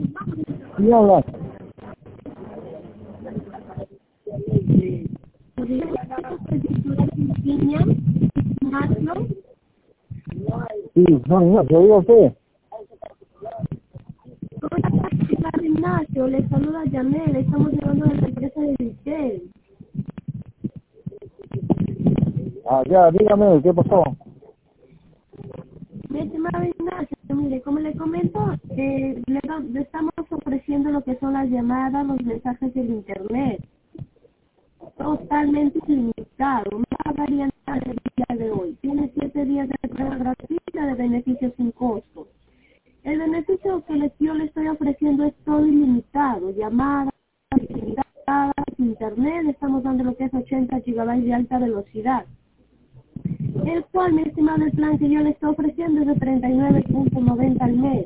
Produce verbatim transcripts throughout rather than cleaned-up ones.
¿Y habla? Sí, no, no, te oigo a usted. Hola, Ignacio, le saluda Yamel, estamos llamando de la empresa de Vistel. Ah, ya, dígame, ¿qué pasó? Mi estimado Ignacio, mire, como le comento, eh, le, le estamos ofreciendo lo que son las llamadas, los mensajes del internet, totalmente ilimitado, no pagaría nada el día de hoy. Tiene siete días de prueba gratuita de beneficios sin costo. El beneficio que le, yo le estoy ofreciendo es todo ilimitado, llamadas, ilimitadas, internet, le estamos dando lo que es ochenta gigabytes de alta velocidad. El cual, mi estimado, el plan que yo le estoy ofreciendo es de treinta y nueve punto noventa al mes.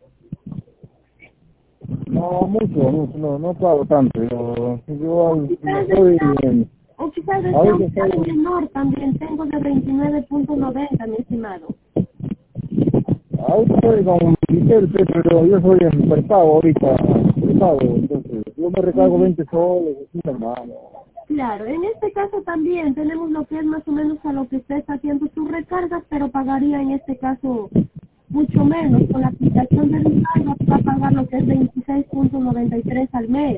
No, mucho, mucho, no, no pago tanto, yo, yo O quizás estoy desea, en... o quizás desea Ahorita un plan estoy... menor también, tengo de veintinueve punto noventa, mi estimado. Ahorita estoy con Vicente, pero yo soy en prepago ahorita, prepago, entonces yo me recargo veinte soles, así normal. Claro, en este caso también tenemos lo que es más o menos a lo que usted está haciendo sus recargas, pero pagaría en este caso mucho menos. Con la aplicación de recarga va a pagar lo que es veintiséis punto noventa y tres al mes.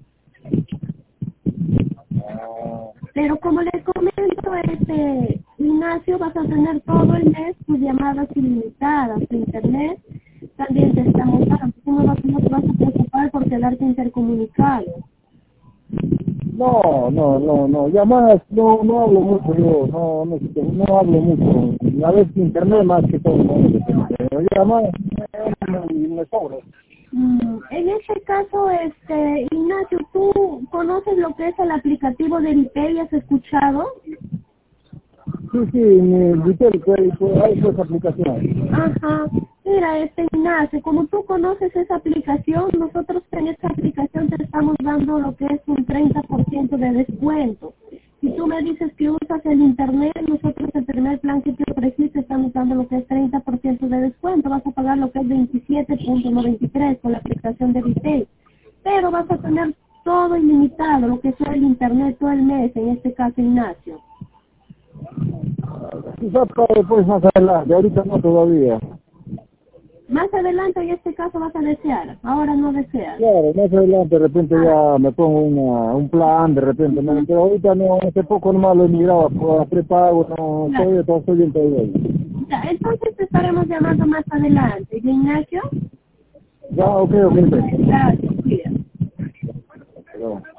Pero como les comento, este Ignacio, vas a tener todo el mes tus llamadas ilimitadas, tu internet también te estamos dando. Tú no vas, no te vas a preocupar por quedarte intercomunicado. No, no, no, no, llamadas, no, no hablo mucho yo, no, no, no hablo mucho, a veces internet más que todo, no, pero llamadas me, me sobra. Mm, en este caso, este Ignacio, ¿tú conoces lo que es el aplicativo de Vitel? ¿Has escuchado? Sí, sí, mi Vitel, pues, pues, hay pues aplicación. Ajá. Mira, este Ignacio, como tú conoces esa aplicación, nosotros en esa aplicación te estamos dando lo que es un treinta por ciento de descuento. Si tú me dices que usas el internet, nosotros el primer plan que te ofreciste estamos dando lo que es treinta por ciento de descuento. Vas a pagar lo que es veintisiete punto noventa y tres con la aplicación de Vitel. Pero vas a tener todo ilimitado, lo que sea el internet todo el mes, en este caso Ignacio. Quizás para después más adelante, ahorita no todavía. Más adelante en este caso vas a desear, ahora no deseas. Claro, más adelante de repente Ah, ya me pongo una, un plan, de repente, ¿no? Pero ahorita no, hace poco nomás lo he migrado a prepago, no, claro. todavía todo estoy bien todavía. Ya, entonces te estaremos llamando más adelante. ¿Ya, Ignacio? Ya, ok, ok, ok. Gracias, cuídate. Perdón.